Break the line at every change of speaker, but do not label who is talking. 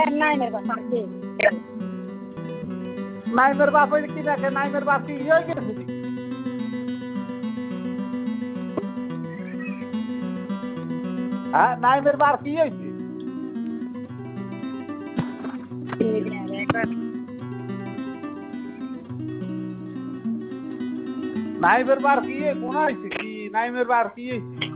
নাইমের বাপ হইলে কি দেখে নাইমের বাপ কি ইয়ে গেছে হ্যাঁ নাইমের বাপ কি হয়েছে নাইমের বার কি কোন হয়েছে কি নাইমের বার কি হয়েছে